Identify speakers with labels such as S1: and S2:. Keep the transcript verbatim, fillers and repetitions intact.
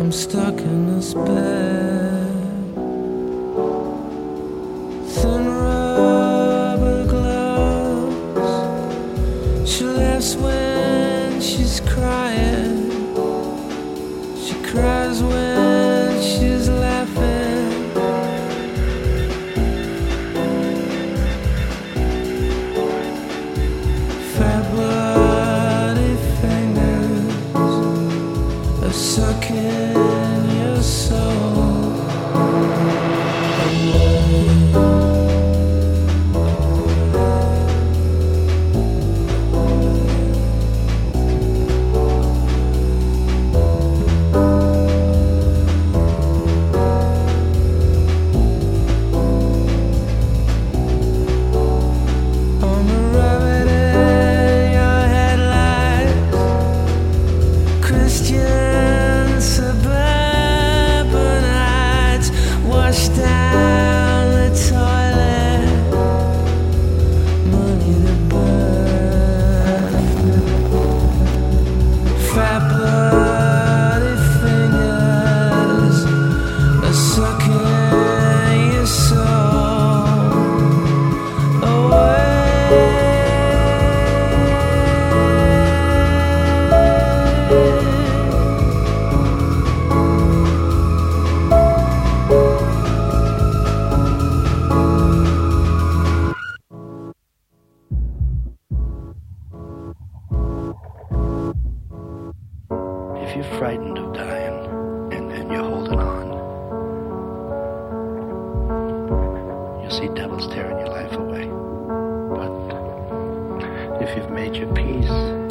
S1: stuck in this bed. Thin rubber gloves. She laughs when she's crying. She cries when she's laughing. Fat bloody fingers are sucking your soul away. Down the toilet, money to burn. Fat bloody fingers are sucking your soul away.
S2: If you're frightened of dying and, and you're holding on, you'll see devils tearing your life away. But if you've made your peace